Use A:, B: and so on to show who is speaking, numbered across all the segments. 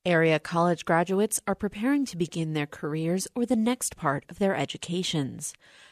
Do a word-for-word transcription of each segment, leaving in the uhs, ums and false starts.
A: Area college graduates are preparing to begin their careers or the next part of their educations.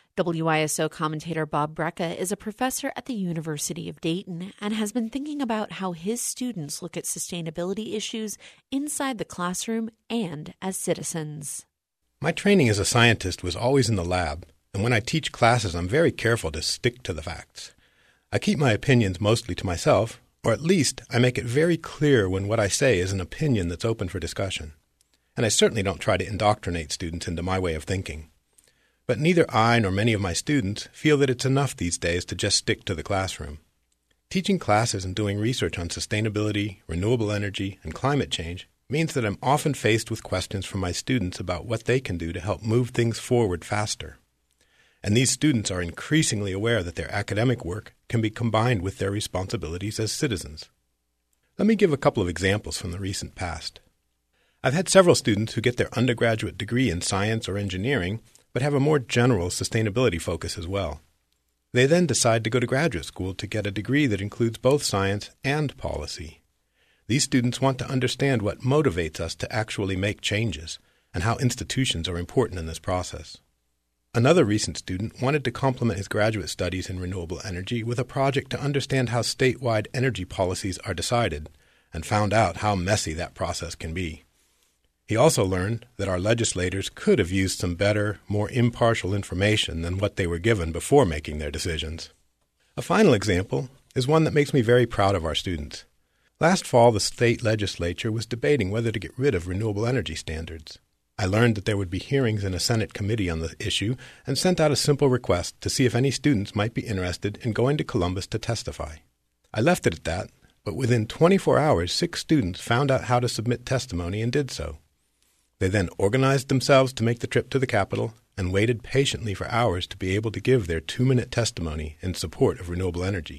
A: W I S O commentator Bob Brecka is a professor at the University of Dayton and has been thinking about how his students look at sustainability issues inside the classroom and as citizens.
B: My training as a scientist was always in the lab, and when I teach classes, I'm very careful to stick to the facts. I keep my opinions mostly to myself, or at least I make it very clear when what I say is an opinion that's open for discussion. And I certainly don't try to indoctrinate students into my way of thinking. But neither I nor many of my students feel that it's enough these days to just stick to the classroom. Teaching classes and doing research on sustainability, renewable energy, and climate change means that I'm often faced with questions from my students about what they can do to help move things forward faster. And these students are increasingly aware that their academic work can be combined with their responsibilities as citizens. Let me give a couple of examples from the recent past. I've had several students who get their undergraduate degree in science or engineering but have a more general sustainability focus as well. They then decide to go to graduate school to get a degree that includes both science and policy. These students want to understand what motivates us to actually make changes and how institutions are important in this process. Another recent student wanted to complement his graduate studies in renewable energy with a project to understand how statewide energy policies are decided and found out how messy that process can be. He also learned that our legislators could have used some better, more impartial information than what they were given before making their decisions. A final example is one that makes me very proud of our students. Last fall, the state legislature was debating whether to get rid of renewable energy standards. I learned that there would be hearings in a Senate committee on the issue and sent out a simple request to see if any students might be interested in going to Columbus to testify. I left it at that, but within twenty-four hours, six students found out how to submit testimony and did so. They then organized themselves to make the trip to the Capitol and waited patiently for hours to be able to give their two-minute testimony in support of renewable energy.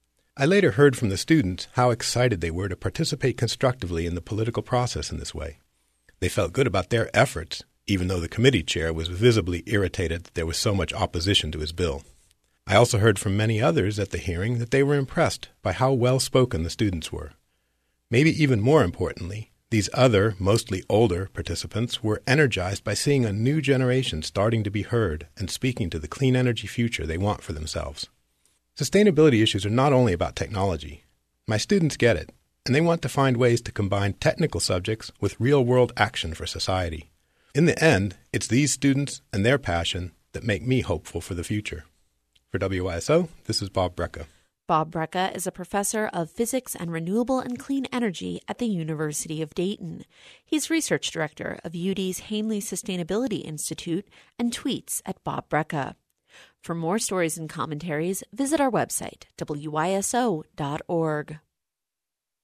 B: I later heard from the students how excited they were to participate constructively in the political process in this way. They felt good about their efforts, even though the committee chair was visibly irritated that there was so much opposition to his bill. I also heard from many others at the hearing that they were impressed by how well-spoken the students were. Maybe even more importantly, these other, mostly older, participants were energized by seeing a new generation starting to be heard and speaking to the clean energy future they want for themselves. Sustainability issues are not only about technology. My students get it, and they want to find ways to combine technical subjects with real-world action for society. In the end, it's these students and their passion that make me hopeful for the future. For W I S O, this is Bob Brecka.
A: Bob Brecka is a professor of physics and renewable and clean energy at the University of Dayton. He's research director of U D's Hanley Sustainability Institute and tweets at Bob Brecka. For more stories and commentaries, visit our website, W I S O dot org.